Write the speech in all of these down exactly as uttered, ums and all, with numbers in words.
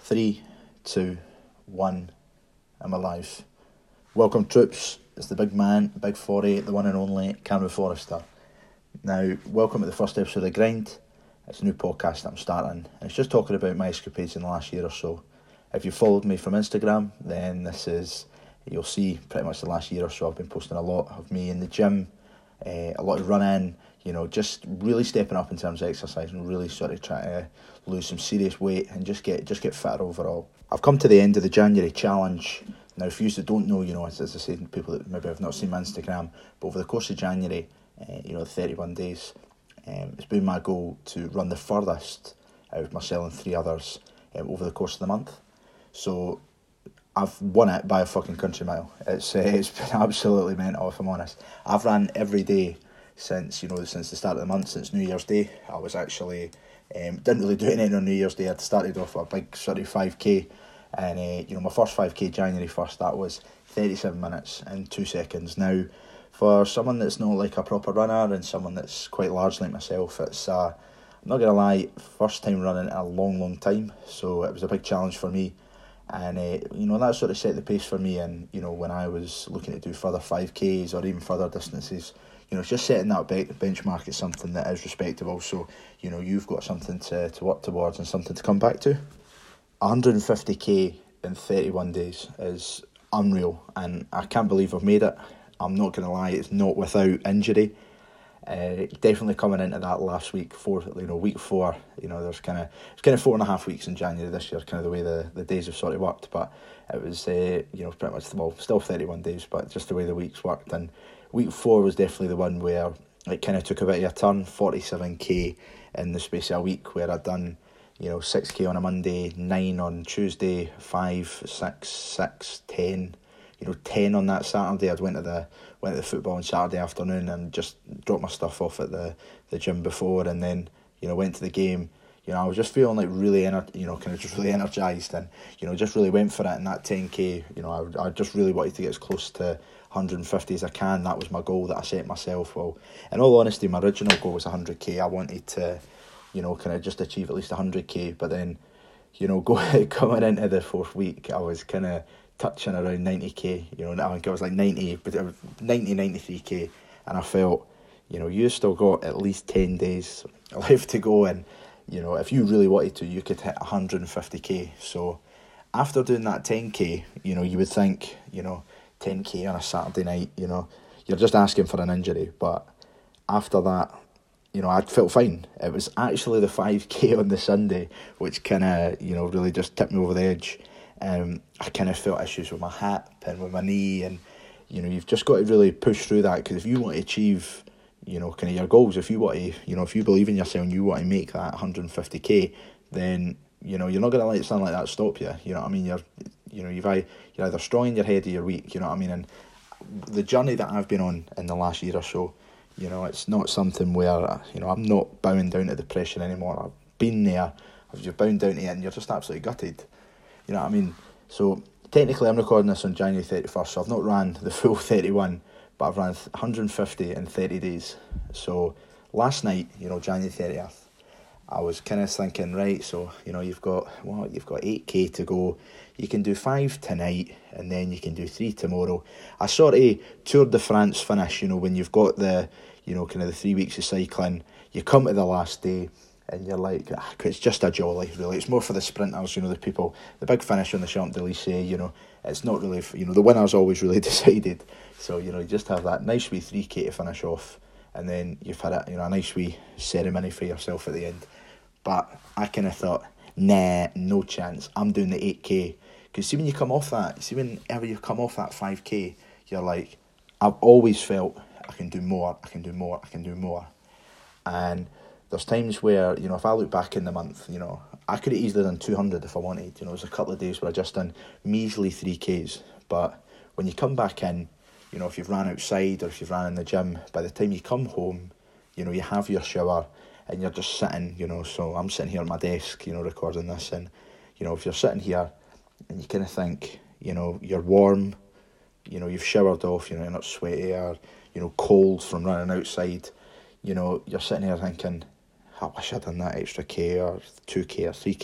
Three, two, one, I'm alive. Welcome, troops. It's the big man, big forty, the one and only Cameron Forrester. Now, welcome to the first episode of The Grind. It's a new podcast that I'm starting, and it's just talking about my escapades in the last year or so. If you followed me from Instagram, then this is, you'll see pretty much the last year or so I've been posting a lot of me in the gym, uh, a lot of running, you know, just really stepping up in terms of exercise and really sort of trying to lose some serious weight and just get just get fitter overall. I've come to the end of the January challenge. Now, for you that don't know, you know, as, as I said, people that maybe have not seen my Instagram, but over the course of January, uh, you know, thirty-one days, um, it's been my goal to run the furthest out of myself and three others um, over the course of the month. So I've won it by a fucking country mile. It's uh, it's been absolutely mental, if I'm honest. I've ran every day since, you know, since the start of the month, since New Year's Day. I was actually, um, didn't really do anything on New Year's Day. I'd started off with a big sort of five K, and, uh, you know, my first five K, January first, that was thirty-seven minutes and two seconds. Now, for someone that's not like a proper runner and someone that's quite large like myself, it's, uh, I'm not going to lie, first time running in a long, long time, so it was a big challenge for me. And, uh, you know, that sort of set the pace for me. And, you know, when I was looking to do further five Ks or even further distances, you know, it's just setting that be- benchmark is something that is respectable. So, you know, you've got something to, to work towards and something to come back to. one hundred fifty K in thirty-one days is unreal. And I can't believe I've made it. I'm not going to lie, it's not without injury. Uh, definitely coming into that last week, four, you know, week four, you know, there's kind of, it's kind of four and a half weeks in January this year, kind of the way the, the days have sort of worked, but it was, uh, you know, pretty much, well, still thirty-one days, but just the way the weeks worked. And week four was definitely the one where it kind of took a bit of a turn, forty-seven K in the space of a week, where I'd done, you know, six K on a Monday, nine on Tuesday, five, six, six, ten, you know, ten on that Saturday. I'd went to the went to the football on Saturday afternoon and just dropped my stuff off at the, the gym before, and then, you know, went to the game. You know, I was just feeling like really, ener- you know, kind of just really energised, and, you know, just really went for it in that ten K. You know, I, I just really wanted to get as close to one hundred fifty as I can. That was my goal that I set myself. Well, in all honesty, my original goal was one hundred K. I wanted to, you know, kind of just achieve at least one hundred K, but then, you know, go, coming into the fourth week, I was kind of touching around ninety K, you know, I think I was like ninety, but it was ninety, ninety-three K, and I felt, you know, you still got at least ten days left to go, and, you know, if you really wanted to, you could hit one hundred fifty K. So after doing that ten K, you know, you would think, you know, ten K on a Saturday night, you know, you're just asking for an injury, but after that, you know, I felt fine. It was actually the five K on the Sunday which kind of, you know, really just tipped me over the edge. Um, I kind of felt issues with my hip and with my knee, and, you know, you've just got to really push through that, because if you want to achieve, you know, kind of your goals, if you want to, you know, if you believe in yourself and you want to make that one hundred fifty K, then, you know, you're not going to let something like that stop you. You know what I mean? You're, you know, you've you're either strong in your head or you're weak. You know what I mean? And the journey that I've been on in the last year or so, you know, it's not something where, you know, I'm not bowing down to depression anymore. I've been there. I've just bound down to it, and you're just absolutely gutted. You know what I mean? So technically I'm recording this on January thirty-first, so I've not ran the full thirty-one, but I've ran one hundred fifty in thirty days. So last night, you know, January thirtieth, I was kind of thinking, right, so, you know, you've got, well, you've got eight K to go. You can do five tonight, and then you can do three tomorrow. A sort of Tour de France finish, you know, when you've got the, you know, kind of the three weeks of cycling, you come to the last day, and you're like, ah, it's just a jolly, really. It's more for the sprinters, you know, the people, the big finish on the Champs-Élysées, you know, it's not really, you know, the winner's always really decided. So, you know, you just have that nice wee three K to finish off, and then you've had, a, you know, a nice wee ceremony for yourself at the end. But I kind of thought, nah, no chance, I'm doing the eight K. Because see, when you come off that, see, whenever you come off that five K, you're like, I've always felt I can do more, I can do more, I can do more. And there's times where, you know, if I look back in the month, you know, I could have easily done two hundred if I wanted. You know, there's a couple of days where I just done measly three Ks. But when you come back in, you know, if you've ran outside or if you've ran in the gym, by the time you come home, you know, you have your shower and you're just sitting, you know, so I'm sitting here at my desk, you know, recording this, and, you know, if you're sitting here and you kind of think, you know, you're warm, you know, you've showered off, you know, you're not sweaty or, you know, cold from running outside, you know, you're sitting here thinking, I wish I'd done that extra K or two K or three K.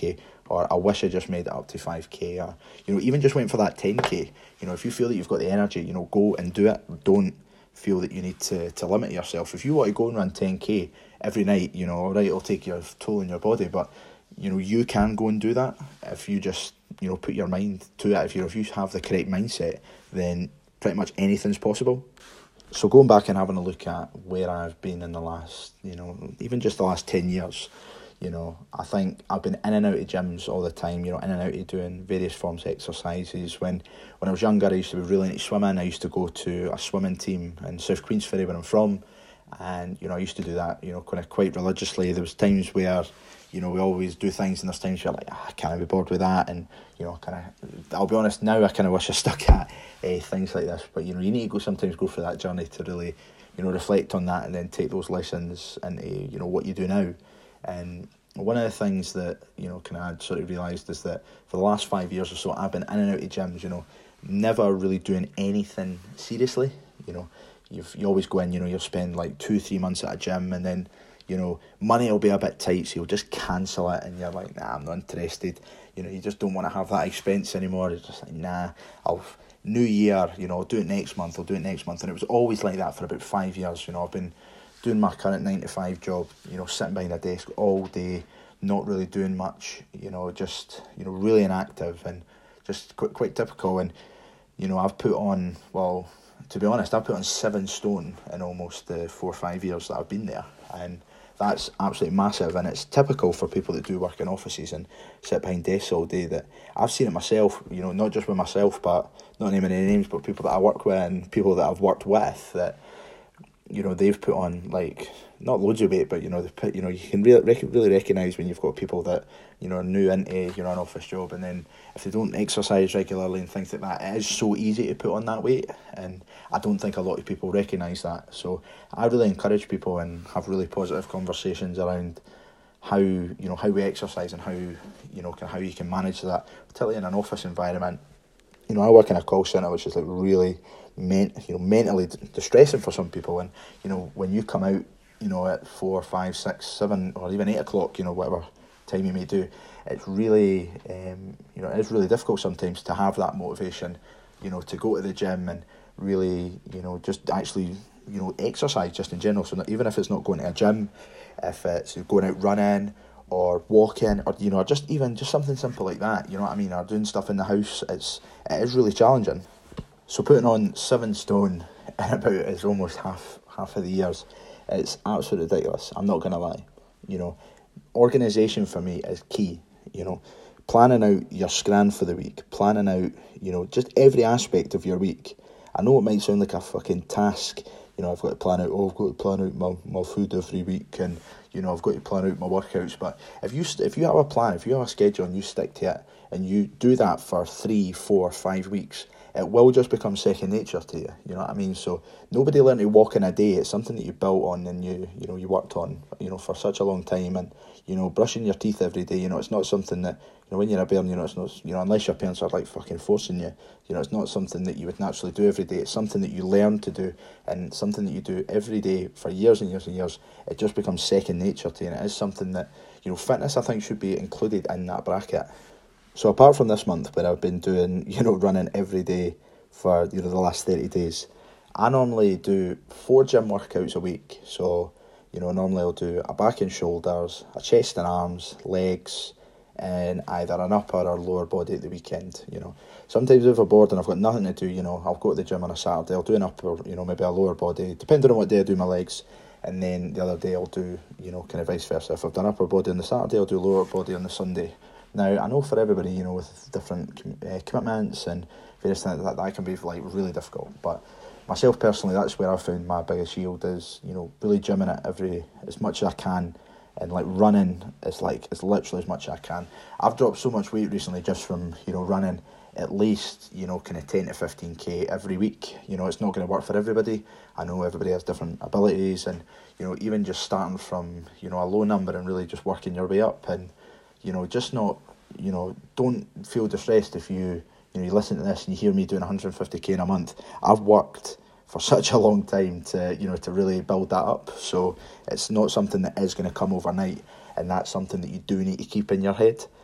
or I wish I just made it up to five K, or, you know, even just went for that ten K. You know, if you feel that you've got the energy, you know, go and do it. Don't feel that you need to, to limit yourself. If you want to go and run ten K every night, you know, all right, it'll take your toll on your body, but, you know, you can go and do that if you just, you know, put your mind to it. If you if you have the correct mindset, then pretty much anything's possible. So going back and having a look at where I've been in the last, you know, even just the last ten years, you know, I think I've been in and out of gyms all the time, you know, in and out of doing various forms of exercises. When when I was younger, I used to be really into swimming. I used to go to a swimming team in South Queensferry, where I'm from, and, you know, I used to do that, you know, kind of quite religiously. There was times where, you know, we always do things, and there's times where like, ah, I can't be bored with that, and, you know, kind of, I'll be honest, now I kind of wish I stuck at uh, things like this, but, you know, you need to go sometimes go through that journey to really, you know, reflect on that and then take those lessons into, you know, what you do now. And one of the things that, you know, kind of I'd sort of realised is that for the last five years or so, I've been in and out of gyms, you know, never really doing anything seriously. You know, you've, you always go in, you know, you'll spend like two, three months at a gym, and then, you know, money will be a bit tight, so you'll just cancel it, and you're like, nah, I'm not interested. You know, you just don't want to have that expense anymore. It's just like, nah, I'll, new year, you know, I'll do it next month, I'll do it next month. And it was always like that for about five years, you know. I've been doing my current nine to five job, you know, sitting behind a desk all day, not really doing much, you know, just, you know, really inactive and just quite, quite typical. And, you know, I've put on, well, to be honest, I've put on seven stone in almost the four or five years that I've been there. And that's absolutely massive, and it's typical for people that do work in offices and sit behind desks all day. That I've seen it myself, you know, not just with myself, but not naming any names, but people that I work with and people that I've worked with, that, you know, they've put on, like, not loads of weight, but, you know, they've put, you know, you can really rec- really recognise when you've got people that, you know, are new into, you know, an office job, and then if they don't exercise regularly and things like that, it is so easy to put on that weight, and I don't think a lot of people recognise that. So I really encourage people and have really positive conversations around how, you know, how we exercise and how, you know, how you can manage that, particularly in an office environment. You know, I work in a call centre, which is like really, men- you know, mentally distressing for some people, and, you know, when you come out, you know, at four, five, six, seven, or even eight o'clock, you know, whatever time you may do, it's really, um, you know, it's really difficult sometimes to have that motivation, you know, to go to the gym and really, you know, just actually, you know, exercise just in general. So not, even if it's not going to a gym, if it's going out running or walking, or, you know, or just even just something simple like that, you know what I mean, or doing stuff in the house, it's it is really challenging. So putting on seven stone in about is almost half half of the years. It's absolutely ridiculous. I'm not gonna lie. You know, organisation for me is key. You know, planning out your scran for the week, planning out, you know, just every aspect of your week. I know it might sound like a fucking task. You know, I've got to plan out, oh, I've got to plan out my, my food every week, and, you know, I've got to plan out my workouts. But if you if you have a plan, if you have a schedule and you stick to it, and you do that for three, four, five weeks, it will just become second nature to you. You know what I mean? So nobody learned to walk in a day. It's something that you built on and you you know you worked on, you know, for such a long time. And, you know, brushing your teeth every day, you know, it's not something that, you know, when you're a bairn, you know, it's not, you know, unless your parents are like fucking forcing you, you know, it's not something that you would naturally do every day. It's something that you learn to do, and something that you do every day for years and years and years. It just becomes second nature to you, and it is something that, you know, fitness, I think, should be included in that bracket. So apart from this month where I've been doing, you know, running every day for, you know, the last thirty days, I normally do four gym workouts a week. So, you know, normally I'll do a back and shoulders, a chest and arms, legs, and either an upper or lower body at the weekend. You know, sometimes if I'm bored and I've got nothing to do, you know, I'll go to the gym on a Saturday, I'll do an upper, you know, maybe a lower body, depending on what day I do my legs. And then the other day I'll do, you know, kind of vice versa. If I've done upper body on the Saturday, I'll do lower body on the Sunday. Now, I know for everybody, you know, with different uh, commitments and various things, that, that can be, like, really difficult. But myself personally, that's where I found my biggest yield is, you know, really gymming it every, as much as I can, and, like, running is, like, as literally as much as I can. I've dropped so much weight recently just from, you know, running at least, you know, kind of ten to fifteen K every week. You know, it's not going to work for everybody. I know everybody has different abilities, and, you know, even just starting from, you know, a low number and really just working your way up, and, you know, just not, you know, don't feel distressed if you, you know, you listen to this and you hear me doing one hundred fifty K in a month. I've worked for such a long time to, you know, to really build that up. So it's not something that is going to come overnight, and that's something that you do need to keep in your head.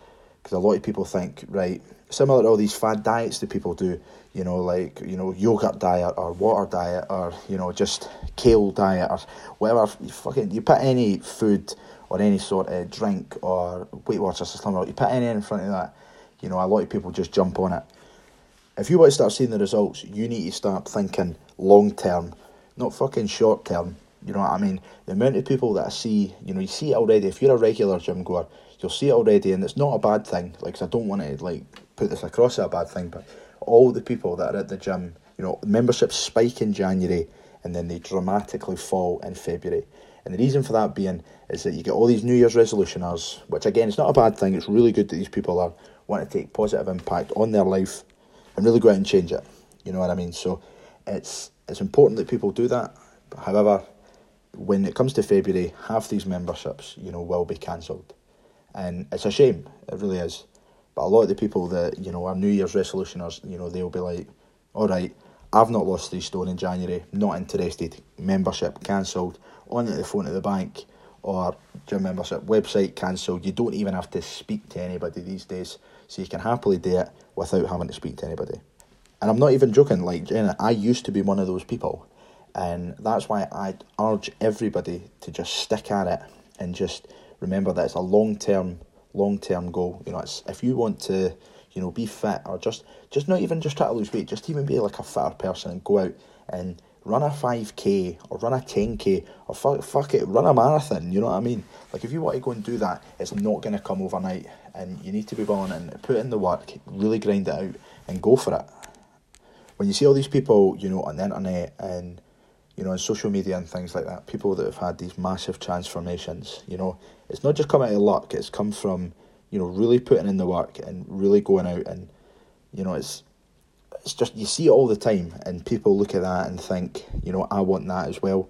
Because a lot of people think, right, similar to all these fad diets that people do, you know, like, you know, yogurt diet or water diet or, you know, just kale diet or whatever. You fucking, you put any food or any sort of drink or Weight Watchers or something, you put any in front of that, you know, a lot of people just jump on it. If you want to start seeing the results, you need to start thinking long term, not fucking short term. You know what I mean? The amount of people that I see, you know, you see it already. If you're a regular gym goer, you'll see it already, and it's not a bad thing. Like, 'cause I don't want to like put this across as a bad thing, but all the people that are at the gym, you know, memberships spike in January, and then they dramatically fall in February. And the reason for that being is that you get all these New Year's resolutioners, which again, it's not a bad thing. It's really good that these people are want to take positive impact on their life and really go out and change it. You know what I mean? So it's it's important that people do that. However, when it comes to February, half these memberships, you know, will be cancelled. And it's a shame, it really is. But a lot of the people that, you know, are New Year's resolutioners, you know, they'll be like, all right, I've not lost three stone in January, not interested, membership cancelled, on the phone at the bank, or gym membership website cancelled. You don't even have to speak to anybody these days, so you can happily do it without having to speak to anybody. And I'm not even joking, like, Jenna, I used to be one of those people. And that's why I urge everybody to just stick at it and just remember that it's a long-term, long-term goal. You know, it's, if you want to, you know, be fit or just, just not even just try to lose weight, just even be like a fitter person and go out and run a five K or run a ten K or fuck, fuck it, run a marathon, you know what I mean? Like, if you want to go and do that, it's not going to come overnight, and you need to be willing and put in the work, really grind it out and go for it. When you see all these people, you know, on the internet and, you know, on social media and things like that, people that have had these massive transformations, you know, it's not just come out of luck, it's come from, you know, really putting in the work and really going out, and, you know, it's it's just, you see it all the time, and people look at that and think, you know, I want that as well.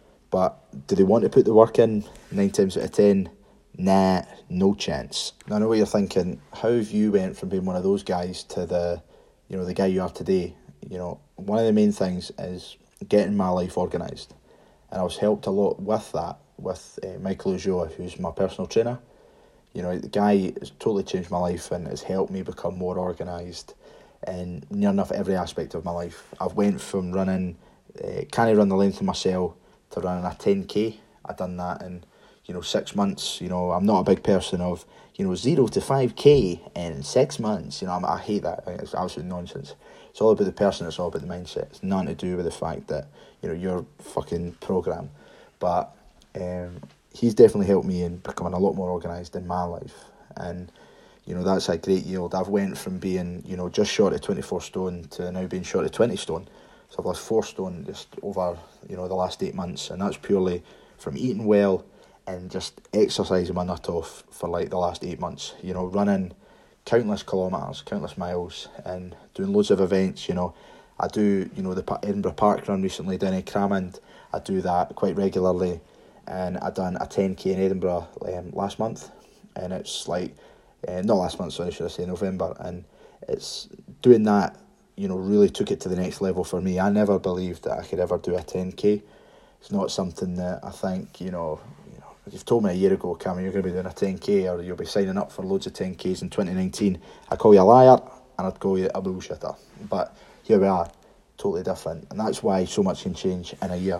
But do they want to put the work in? Nine times out of ten, nah, no chance. Now, I know what you're thinking, how have you went from being one of those guys to the, you know, the guy you are today? You know, one of the main things is getting my life organised, and I was helped a lot with that with uh, Michael Ojoa, who's my personal trainer. You know, the guy has totally changed my life and has helped me become more organised in near enough every aspect of my life. I've went from running, uh, can't run the length of my cell, to running a ten K. I've done that in, you know, six months. You know, I'm not a big person of, you know, zero to five K in six months. You know, I'm, I hate that. I think it's absolute nonsense. It's all about the person, it's all about the mindset. It's nothing to do with the fact that, you know, your fucking program. But um, he's definitely helped me in becoming a lot more organised in my life. And, you know, that's a great yield. I've went from being, you know, just short of twenty-four stone to now being short of twenty stone. So I've lost four stone just over, you know, the last eight months. And that's purely from eating well and just exercising my nut off for like the last eight months. You know, running countless kilometres, countless miles, and doing loads of events. You know, I do, you know, the Edinburgh Park run recently down in Cramond. I do that quite regularly, and I done a ten K in Edinburgh um, last month, and it's like, uh, not last month, sorry, should I say November, and it's doing that, you know, really took it to the next level for me. I never believed that I could ever do a ten K. It's not something that I think, you know, you know, if you've told me a year ago, Cameron, you're going to be doing a ten K or you'll be signing up for loads of ten Ks in twenty nineteen, I'd call you a liar and I'd call you a bullshitter. But here we are, totally different. And that's why so much can change in a year.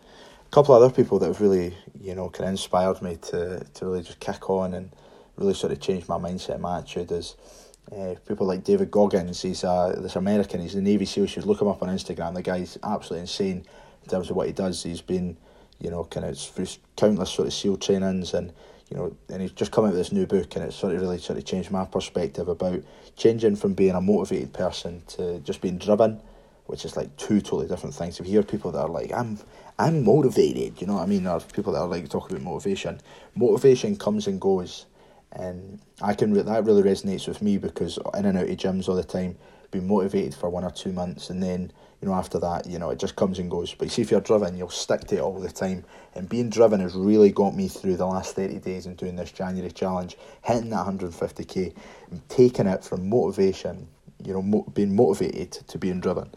A couple of other people that have really, you know, kind of inspired me to, to really just kick on and really sort of change my mindset and my attitude is uh, people like David Goggins. He's uh, this American, he's a Navy SEAL. You should look him up on Instagram. The guy's absolutely insane in terms of what he does. He's been, you know, kind of through countless sort of SEAL trainings, and, you know, and he's just come out with this new book, and it's sort of really sort of changed my perspective about changing from being a motivated person to just being driven, which is like two totally different things. If you hear people that are like, I'm I'm motivated, you know what I mean, or people that are like talking about motivation, motivation comes and goes, and I can re- that really resonates with me, because in and out of gyms all the time, being motivated for one or two months, and then, you know, after that, you know, it just comes and goes. But you see, if you're driven, you'll stick to it all the time. And being driven has really got me through the last thirty days and doing this January challenge, hitting that one hundred fifty K, and taking it from motivation, you know, mo- being motivated to being driven.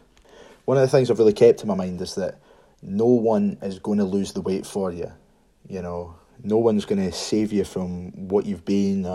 One of the things I've really kept in my mind is that no one is going to lose the weight for you. You know, no one's going to save you from what you've been or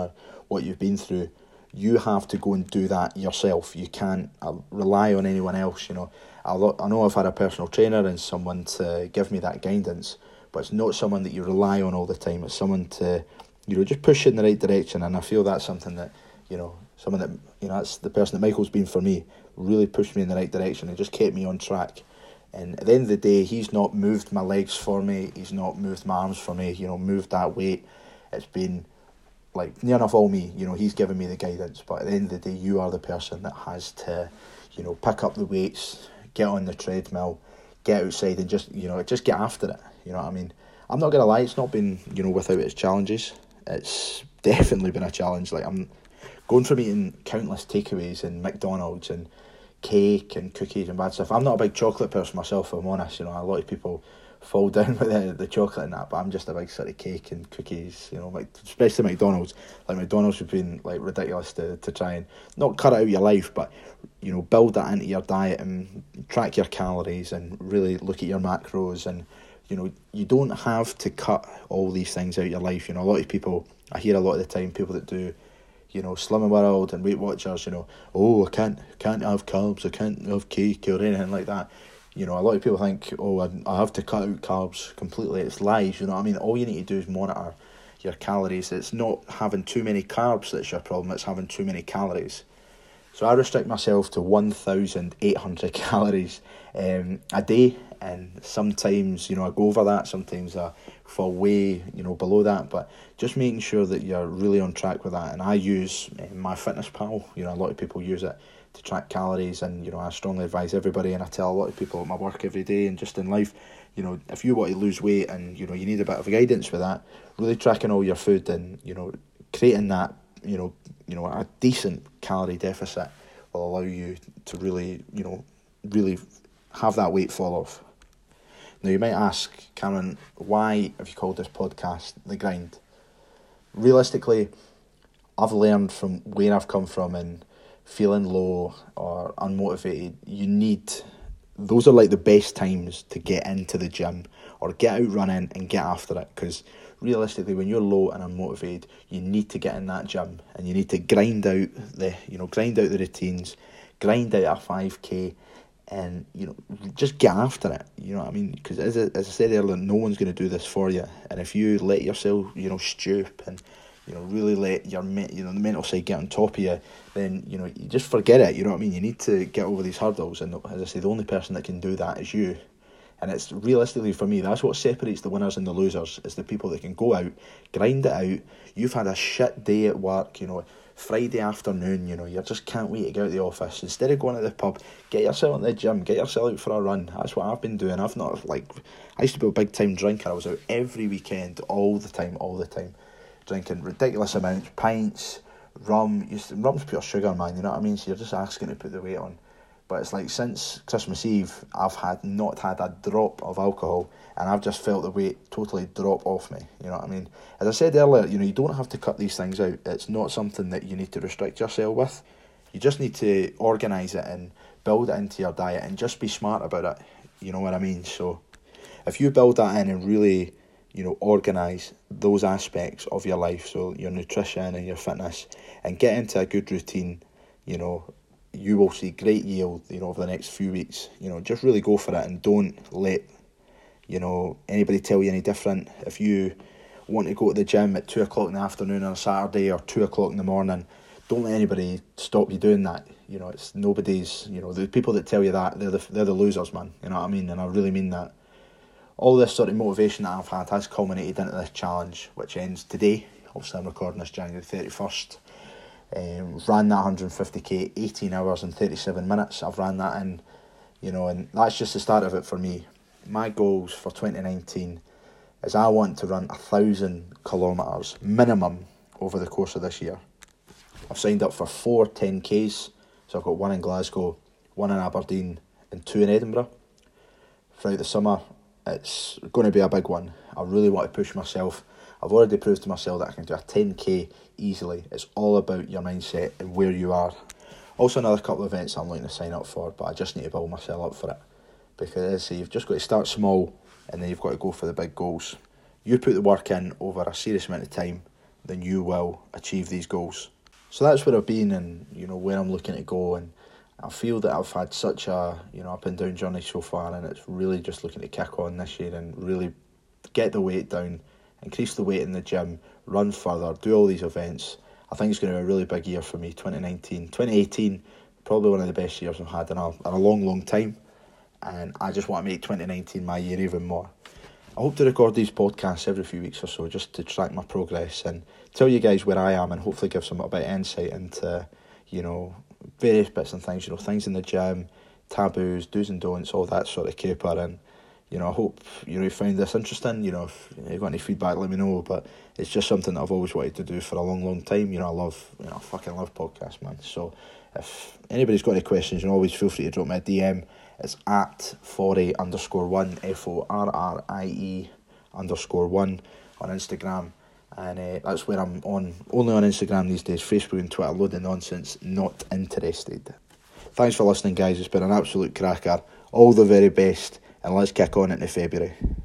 what you've been through, you have to go and do that yourself. You can't uh, rely on anyone else, you know. I, lo- I know I've had a personal trainer and someone to give me that guidance, but it's not someone that you rely on all the time. It's someone to, you know, just push you in the right direction. And I feel that's something that, you know, someone that, you know, that's the person that Michael's been for me, really pushed me in the right direction and just kept me on track. And at the end of the day, he's not moved my legs for me, he's not moved my arms for me, you know, moved that weight. It's been, like, near enough all me, you know, he's given me the guidance. But at the end of the day, you are the person that has to, you know, pick up the weights, get on the treadmill, get outside and just, you know, just get after it. You know what I mean? I'm not going to lie, it's not been, you know, without its challenges. It's definitely been a challenge. Like, I'm going from eating countless takeaways and McDonald's and cake and cookies and bad stuff. I'm not a big chocolate person myself, if I'm honest. You know, a lot of people fall down with the, the chocolate and that, but I'm just a big sort of cake and cookies, you know, like, especially McDonald's. Like, McDonald's has been, like, ridiculous to, to try and not cut it out of your life, but, you know, build that into your diet and track your calories and really look at your macros. And, you know, you don't have to cut all these things out of your life. You know, a lot of people, I hear a lot of the time, people that do, you know, Slimming World and Weight Watchers, you know, oh, I can't can't have carbs, I can't have cake or anything like that. You know, a lot of people think, oh, I, I have to cut out carbs completely. It's lies, you know what I mean? All you need to do is monitor your calories. It's not having too many carbs that's your problem, it's having too many calories. So I restrict myself to one thousand eight hundred calories um, a day, and sometimes, you know, I go over that, sometimes I fall way, you know, below that, but just making sure that you're really on track with that. And I use uh, MyFitnessPal. You know, a lot of people use it to track calories, and, you know, I strongly advise everybody, and I tell a lot of people at my work every day and just in life, you know, if you want to lose weight and, you know, you need a bit of guidance with that, really tracking all your food and, you know, creating that, you know, you know, a decent calorie deficit will allow you to really, you know, really have that weight fall off. Now, you might ask, Cameron, why have you called this podcast The Grind? Realistically, I've learned from where I've come from, and feeling low or unmotivated, you need, those are like the best times to get into the gym or get out running and get after it, because realistically, when you're low and unmotivated, you need to get in that gym and you need to grind out the, you know, grind out the routines, grind out a five K, and, you know, just get after it. You know what I mean? Because as I, as I said earlier, no one's going to do this for you. And if you let yourself, you know, stoop and, you know, really let your, you know, the mental side get on top of you, then, you know, you just forget it. You know what I mean? You need to get over these hurdles, and as I say, the only person that can do that is you. And it's realistically, for me, that's what separates the winners and the losers, is the people that can go out, grind it out. You've had a shit day at work, you know, Friday afternoon, you know, you just can't wait to get out of the office. Instead of going to the pub, get yourself in the gym, get yourself out for a run. That's what I've been doing. I've not, like, I used to be a big time drinker. I was out every weekend, all the time, all the time, drinking ridiculous amounts, pints, rum. Used to, rum's pure sugar, man, you know what I mean? So you're just asking to put the weight on. But it's like, since Christmas Eve, I've had not had a drop of alcohol, and I've just felt the weight totally drop off me. You know what I mean? As I said earlier, you know, you don't have to cut these things out. It's not something that you need to restrict yourself with. You just need to organise it and build it into your diet and just be smart about it. You know what I mean? So if you build that in and really, you know, organise those aspects of your life, so your nutrition and your fitness, and get into a good routine, you know, you will see great yield, you know, over the next few weeks. You know, just really go for it, and don't let, you know, anybody tell you any different. If you want to go to the gym at two o'clock in the afternoon on a Saturday or two o'clock in the morning, don't let anybody stop you doing that. You know, it's nobody's, you know, the people that tell you that, they're the, they're the losers, man. You know what I mean? And I really mean that. All this sort of motivation that I've had has culminated into this challenge, which ends today. Obviously, I'm recording this January thirty-first. Um, ran that one hundred fifty k, eighteen hours and thirty-seven minutes. I've ran that in, you know, and that's just the start of it for me. My goals for twenty nineteen is I want to run a thousand kilometres minimum over the course of this year. I've signed up for four ten Ks, so I've got one in Glasgow, one in Aberdeen, and two in Edinburgh. Throughout the summer, it's going to be a big one. I really want to push myself. I've already proved to myself that I can do a ten K easily. It's all about your mindset and where you are. Also, another couple of events I'm looking to sign up for, but I just need to build myself up for it. Because as I say, you've just got to start small, and then you've got to go for the big goals. You put the work in over a serious amount of time, then you will achieve these goals. So that's where I've been, and you know where I'm looking to go, and I feel that I've had such a you know up and down journey so far, and it's really just looking to kick on this year and really get the weight down, increase the weight in the gym, run further, do all these events. I think it's going to be a really big year for me, twenty nineteen. twenty eighteen, probably one of the best years I've had in a, in a long, long time. And I just want to make twenty nineteen my year even more. I hope to record these podcasts every few weeks or so just to track my progress and tell you guys where I am and hopefully give some a bit of insight into, you know, various bits and things, you know, things in the gym, taboos, do's and don'ts, all that sort of caper. And you know, I hope you know you found this interesting. You know, if you've got any feedback, let me know. But it's just something that I've always wanted to do for a long, long time. You know, I love, you know, I fucking love podcasts, man. So if anybody's got any questions, you know, always feel free to drop me a D M. It's at Forie underscore one, F O R R I E underscore one on Instagram. And uh, that's where I'm on, only on Instagram these days. Facebook and Twitter, load of nonsense, not interested. Thanks for listening, guys. It's been an absolute cracker. All the very best. And let's kick on into February.